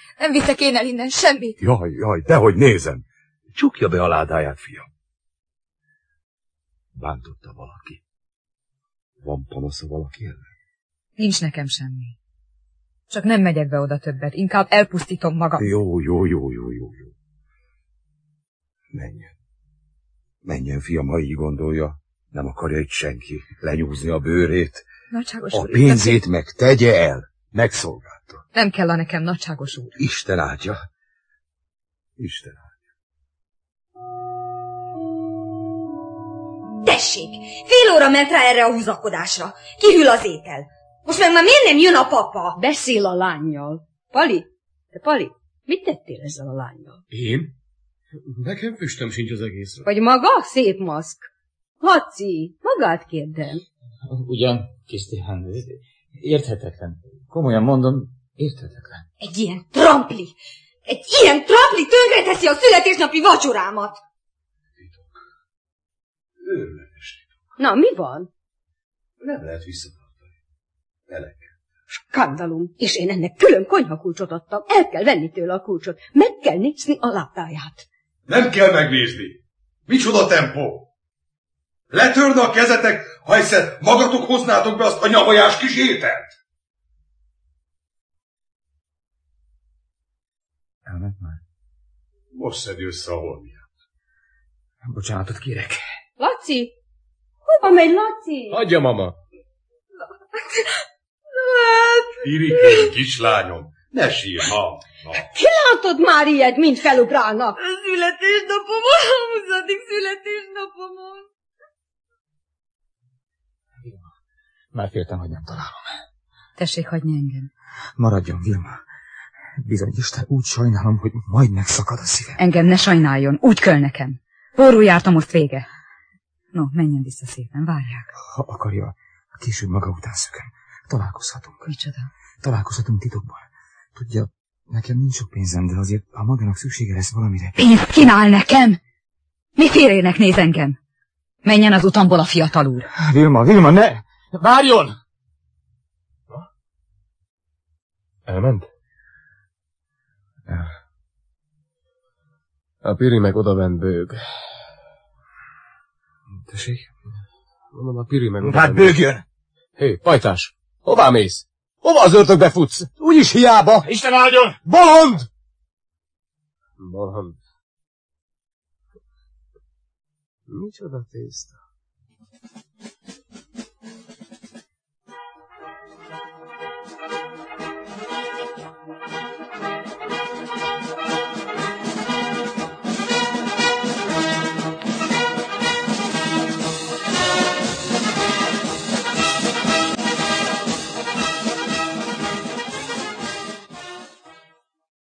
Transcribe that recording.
Nem viszek én el innen semmit. Jaj, dehogy nézem. Csukja be a ládáját, fiam. Bántotta valaki? Van panasza valaki ellen? Nincs nekem semmi. Csak nem megyek be oda többet, inkább elpusztítom magam. Jó. Menjen, fiam, ha így gondolja. Nem akarja itt senki lenyúzni a bőrét. Nagyságos a úr, pénzét meg tegye el. Megszolgálta. Nem kell a nekem, nagyságos úr. Isten áldja. Isten áldja. Tessék, fél óra ment rá erre a húzakodásra. Kihűl az étel. Most meg már miért nem jön a papa? Beszél a lánnyal. Pali, mit tettél ezzel a lánnyal? Én? Nekem füstöm sincs az egészről. Vagy maga? Szép maszk. Laci, magát kérdem. Ugyan, Krisztián, érthetetlen. Komolyan mondom, érthetetlen. Egy ilyen trampli tönkreteszi a születésnapi vacsorámat. Titok. Őrületes titok. Na, mi van? Nem lehet visszatartani. Elege. Skandalum. És én ennek külön konyhakulcsot adtam. El kell venni tőle a kulcsot. Meg kell nézni a látáját. Nem kell megnézni. Micsoda tempó. Letörne a kezetek, ha egyszer magatok hoznátok be azt a nyavajás kis ételt. Elment már. Most szedi össze a holmiát. Bocsánatot kérek. Laci! Hova megy, Laci? Hagyja, mama. Irikém, kislányom, ne sírj, ha. Ki látod már ilyet, mint felugrálnak? A születésnapomon, a 20. születésnapomon. Már féltem, hogy nem találom. Tessék hagyni engem. Maradjon, Vilma. Bizony, Isten, úgy sajnálom, hogy majd megszakad a szívem. Engem ne sajnáljon, úgy kell nekem. Pórul jártam, most vége. No, menjen vissza szépen, várják. Ha akarja, később maga után szökön. Találkozhatunk. Micsoda? Találkozhatunk titokban. Tudja, nekem nincs sok pénzem, de azért, ha magának szüksége lesz valamire... Pénzt kínál nekem? Mi félrének néz engem? Menjen az utamból a fiatal úr. Vilma, ne! Várjon! Elment? A Piri meg odabent bőg. Tessék? Mondom, a Piri meg odabent. Hát bőgjön! Hé, pajtás! Hová mész? Hova az ördögbe futsz? Úgyis hiába! Isten áldjon! Bolond! Bolond. Micsoda tészta?